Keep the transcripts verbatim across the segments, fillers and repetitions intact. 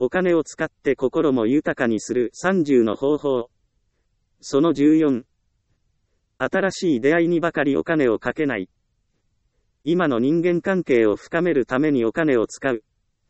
お金を使って心も豊かにするさんじゅうの方法。そのじゅうよん。新しい出会いにばかりお金をかけない。今の人間関係を深めるためにお金を使う。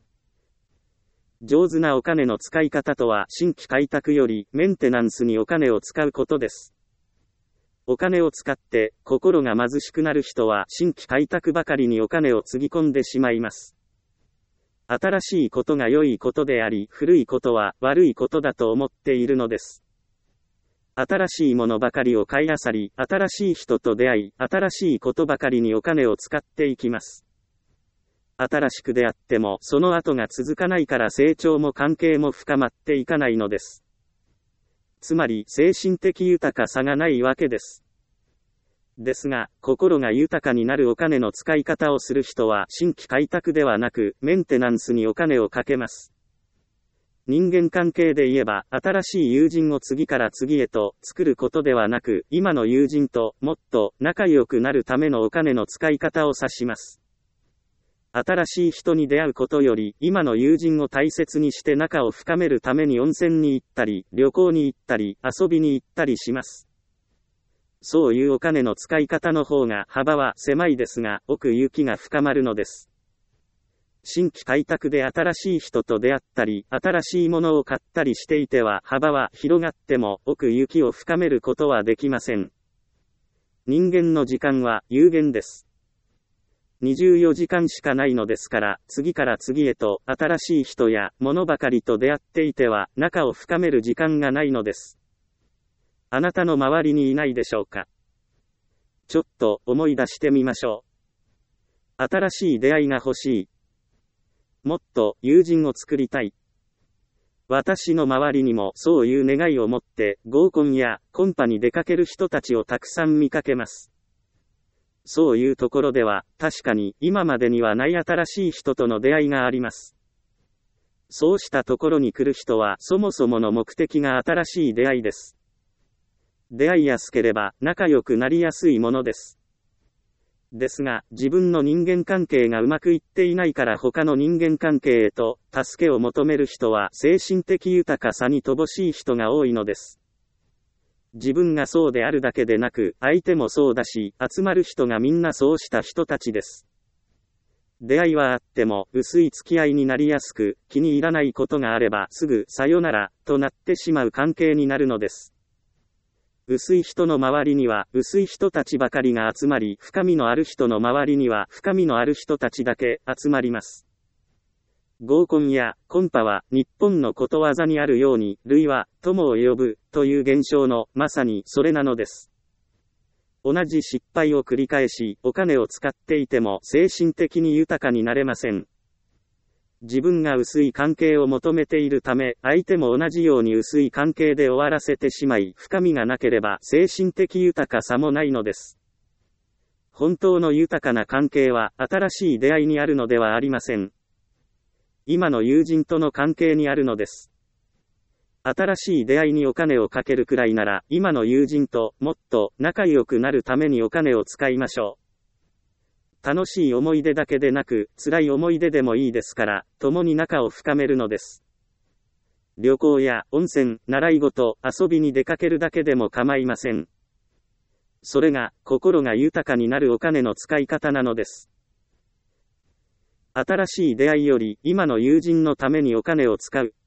上手なお金の使い方とは、新規開拓よりメンテナンスにお金を使うことです。お金を使って心が貧しくなる人は新規開拓ばかりにお金をつぎ込んでしまいます。新しいことが良いことであり、古いことは悪いことだと思っているのです。新しいものばかりを買い漁り、新しい人と出会い、新しいことばかりにお金を使っていきます。新しく出会っても、その後が続かないから成長も関係も深まっていかないのです。つまり、精神的豊かさがないわけです。ですが、心が豊かになるお金の使い方をする人は、新規開拓ではなく、メンテナンスにお金をかけます。人間関係で言えば、新しい友人を次から次へと作ることではなく、今の友人ともっと仲良くなるためのお金の使い方を指します。新しい人に出会うことより、今の友人を大切にして仲を深めるために温泉に行ったり、旅行に行ったり、遊びに行ったりします。そういうお金の使い方の方が幅は狭いですが、奥行きが深まるのです。新規開拓で新しい人と出会ったり、新しいものを買ったりしていては幅は広がっても奥行きを深めることはできません。人間の時間は有限です。にじゅうよじかんしかないのですから、次から次へと新しい人や物ばかりと出会っていては仲を深める時間がないのです。あなたの周りにいないでしょうか。ちょっと思い出してみましょう。新しい出会いが欲しい。もっと友人を作りたい。私の周りにもそういう願いを持って合コンやコンパに出かける人たちをたくさん見かけます。そういうところでは確かに今までにはない新しい人との出会いがあります。そうしたところに来る人はそもそもの目的が新しい出会いです。出会いやすければ仲良くなりやすいものです。ですが、自分の人間関係がうまくいっていないから他の人間関係へと助けを求める人は精神的豊かさに乏しい人が多いのです。自分がそうであるだけでなく、相手もそうだし、集まる人がみんなそうした人たちです。出会いはあっても薄い付き合いになりやすく、気に入らないことがあればすぐさよならとなってしまう関係になるのです。薄い人の周りには薄い人たちばかりが集まり、深みのある人の周りには深みのある人たちだけ集まります。合コンやコンパは日本のことわざにあるように、類は友を呼ぶという現象のまさにそれなのです。同じ失敗を繰り返し、お金を使っていても精神的に豊かになれません。自分が薄い関係を求めているため、相手も同じように薄い関係で終わらせてしまい、深みがなければ精神的豊かさもないのです。本当の豊かな関係は新しい出会いにあるのではありません。今の友人との関係にあるのです。新しい出会いにお金をかけるくらいなら、今の友人ともっと仲良くなるためにお金を使いましょう。楽しい思い出だけでなく、辛い思い出でもいいですから、共に仲を深めるのです。旅行や温泉、習い事、遊びに出かけるだけでも構いません。それが、心が豊かになるお金の使い方なのです。新しい出会いより、今の友人のためにお金を使う。